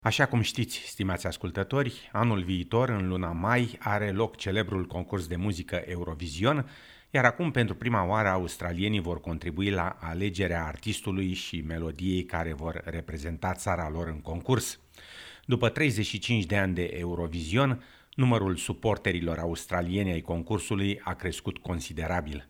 Așa cum știți, stimați ascultători, anul viitor, în luna mai, are loc celebrul concurs de muzică Eurovision, iar acum, pentru prima oară, australienii vor contribui la alegerea artistului și melodiei care vor reprezenta țara lor în concurs. După 35 de ani de Eurovision, numărul suporterilor australieni ai concursului a crescut considerabil.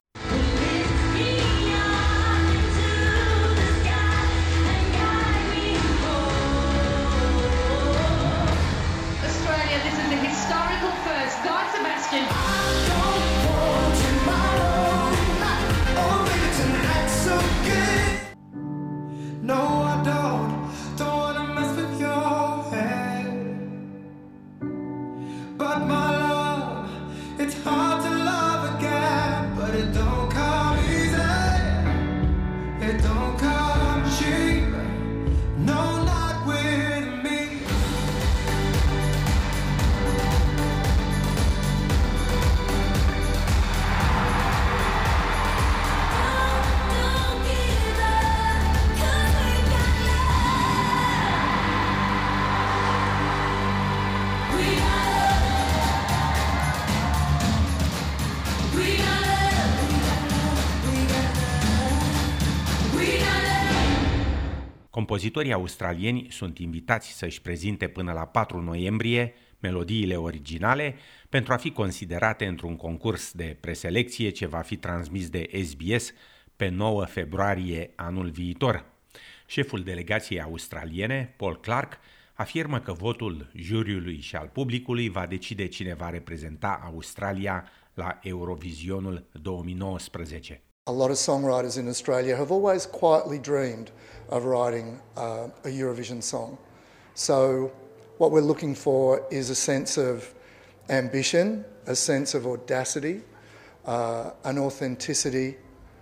Compozitorii australieni sunt invitați să-și prezinte până la 4 noiembrie melodiile originale pentru a fi considerate într-un concurs de preselecție ce va fi transmis de SBS pe 9 februarie anul viitor. Șeful delegației australiene, Paul Clark, afirmă că votul juriului și al publicului va decide cine va reprezenta Australia la Eurovisionul 2019. A lot of songwriters in Australia have always quietly dreamed of writing a Eurovision song. So what we're looking for is a sense of ambition, a sense of audacity, an authenticity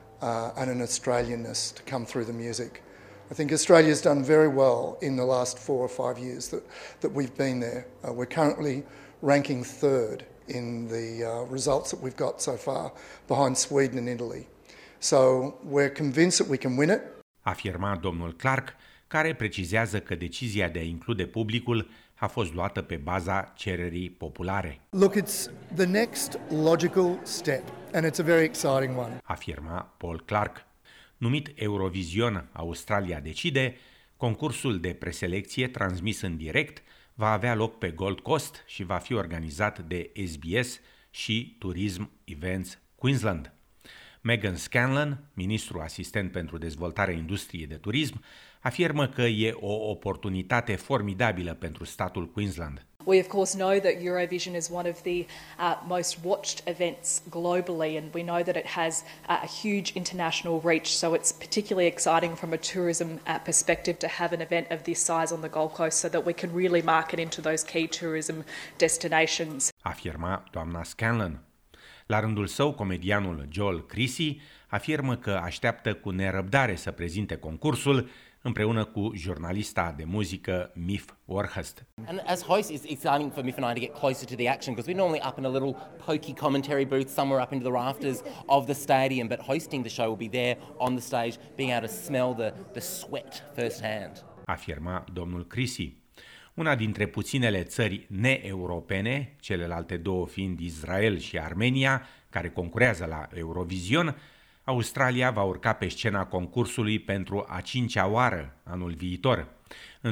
and an Australianness to come through the music. I think Australia's done very well in the last 4 or 5 years that we've been there. We're currently ranking third in the results that we've got so far, behind Sweden and Italy. So we're convinced that we can win it. Afirma domnul Clark, care precizează că decizia de a include publicul a fost luată pe baza cererii populare. Look, it's the next logical step and it's a very exciting one. Afirma Paul Clark. Numit Eurovision Australia Decide, concursul de preselecție transmis în direct va avea loc pe Gold Coast și va fi organizat de SBS și Tourism Events Queensland. Megan Scanlon, ministru asistent pentru dezvoltarea industriei de turism, afirmă că e o oportunitate formidabilă pentru statul Queensland. We of course know that Eurovision is one of the most watched events globally, and we know that it has a huge international reach, so it's particularly exciting from a tourism perspective to have an event of this size on the Gold Coast so that we can really market into those key tourism destinations. Afirma doamna Scanlon. La rândul său, comedianul Joel Creasy afirmă că așteaptă cu nerăbdare să prezinte concursul împreună cu jurnalista de muzică Mif Warhurst. And as host, it's exciting for Mif and I to get closer to the action because we're normally up in a little pokey commentary booth somewhere up into the rafters of the stadium, but hosting the show will be there on the stage, being able to smell the sweat firsthand. Afirma domnul Creasy. Una dintre puținele țări ne-europene, celelalte două fiind Israel și Armenia, care concurează la Eurovision, Australia va urca pe scena concursului pentru a 5-a oară anul viitor. În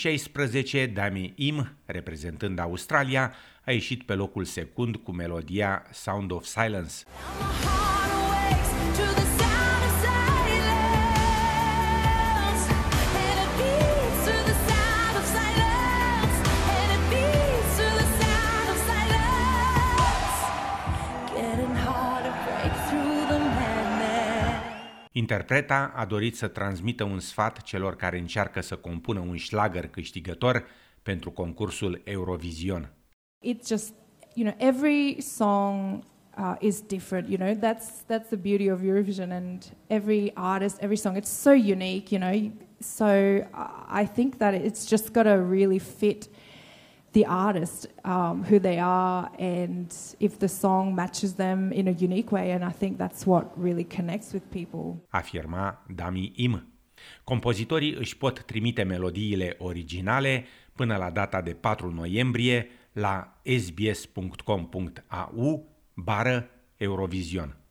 2016, Dami Im, reprezentând Australia, a ieșit pe locul secund cu melodia Sound of Silence. Interpreta a dorit să transmită un sfat celor care încearcă să compună un șlagăr câștigător pentru concursul Eurovision. It's just, every song is different, that's the beauty of Eurovision, and every artist, every song, it's so unique, so I think that it's just got to really fit the artist, who they are, and if the song matches them in a unique way, and I think that's what really connects with people. Afirma Dami Im. Compozitorii își pot trimite melodiile originale până la data de 4 noiembrie la sbs.com.au/Eurovision.